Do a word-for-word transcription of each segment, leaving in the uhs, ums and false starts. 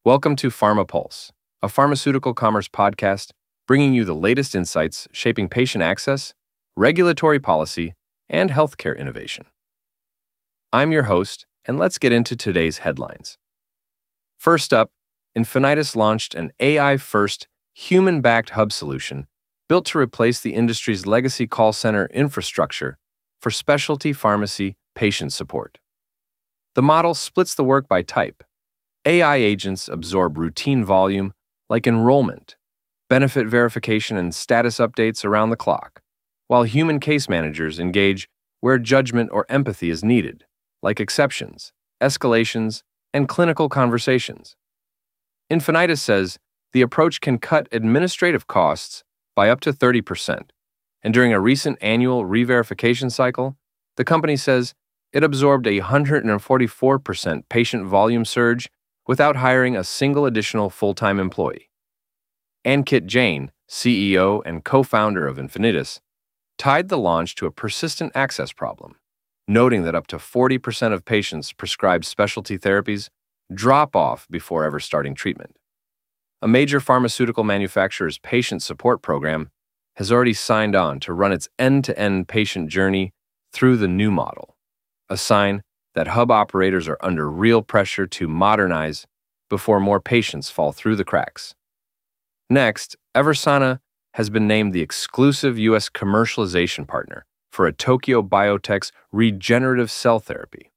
Welcome to Pharma Pulse, a pharmaceutical commerce podcast bringing you the latest insights shaping patient access, regulatory policy, and healthcare innovation. I'm your host, and let's get into today's headlines. First up, Infinitus launched an A I-first, human-backed hub solution built to replace the industry's legacy call center infrastructure for specialty pharmacy patient support. The model splits the work by type. A I agents absorb routine volume like enrollment, benefit verification, and status updates around the clock, while human case managers engage where judgment or empathy is needed, like exceptions, escalations, and clinical conversations. Infinitus says the approach can cut administrative costs by up to thirty percent, and during a recent annual re-verification cycle, the company says it absorbed a one hundred forty-four percent patient volume surge without hiring a single additional full-time employee. Ankit Jain, C E O and co-founder of Infinitus, tied the launch to a persistent access problem, noting that up to forty percent of patients prescribed specialty therapies drop off before ever starting treatment. A major pharmaceutical manufacturer's patient support program has already signed on to run its end-to-end patient journey through the new model, a sign that hub operators are under real pressure to modernize before more patients fall through the cracks. Next, Eversana has been named the exclusive U S commercialization partner for a Tokyo Biotech's regenerative cell therapy.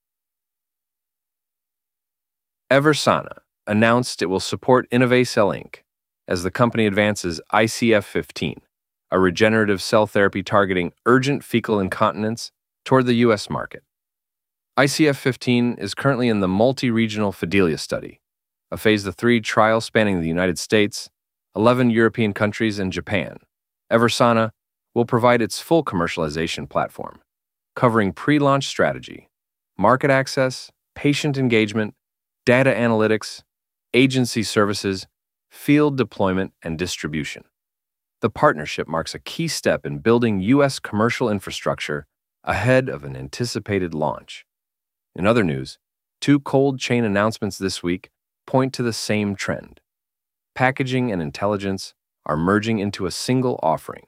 Eversana announced it will support InnovaCell Incorporated as the company advances I C F fifteen, a regenerative cell therapy targeting urgent fecal incontinence, toward the U S market. I C F fifteen is currently in the multi-regional Fidelia study, a phase three trial spanning the United States, eleven European countries, and Japan. Eversana will provide its full commercialization platform, covering pre-launch strategy, market access, patient engagement, data analytics, agency services, field deployment, and distribution. The partnership marks a key step in building U S commercial infrastructure ahead of an anticipated launch. In other news, two cold chain announcements this week point to the same trend. Packaging and intelligence are merging into a single offering.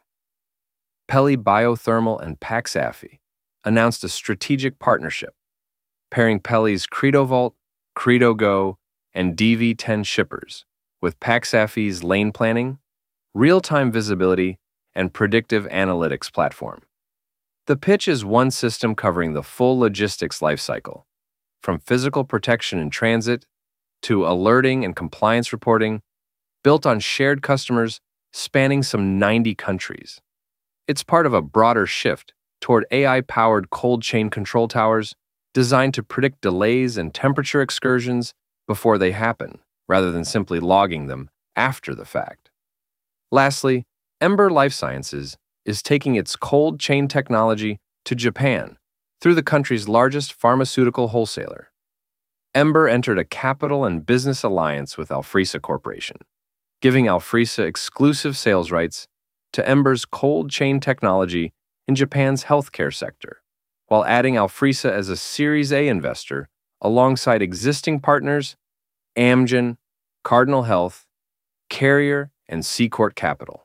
Peli Biothermal and Paxafi announced a strategic partnership, pairing Peli's CredoVault, CredoGo, and D V ten shippers with Paxafi's lane planning, real-time visibility, and predictive analytics platform. The pitch is one system covering the full logistics lifecycle, from physical protection in transit to alerting and compliance reporting, built on shared customers spanning some ninety countries. It's part of a broader shift toward A I-powered cold chain control towers designed to predict delays and temperature excursions before they happen, rather than simply logging them after the fact. Lastly, Ember Life Sciences is taking its cold chain technology to Japan through the country's largest pharmaceutical wholesaler. Ember entered a capital and business alliance with Alfresa Corporation, giving Alfresa exclusive sales rights to Ember's cold chain technology in Japan's healthcare sector, while adding Alfresa as a Series A investor alongside existing partners Amgen, Cardinal Health, Carrier, and Seacourt Capital.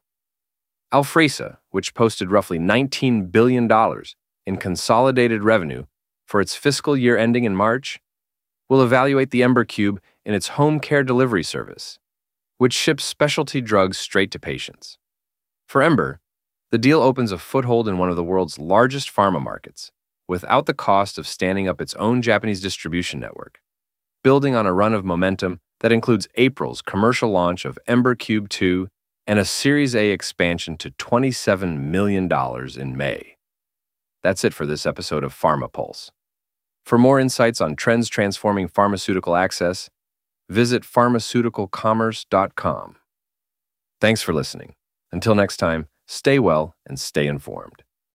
Alfresa, which posted roughly nineteen billion dollars in consolidated revenue for its fiscal year ending in March, will evaluate the Ember Cube in its home care delivery service, which ships specialty drugs straight to patients. For Ember, the deal opens a foothold in one of the world's largest pharma markets, without the cost of standing up its own Japanese distribution network, building on a run of momentum that includes April's commercial launch of Ember Cube two and a Series A expansion to twenty-seven million dollars in May. That's it for this episode of Pharma Pulse. For more insights on trends transforming pharmaceutical access, visit pharmaceutical commerce dot com. Thanks for listening. Until next time, stay well and stay informed.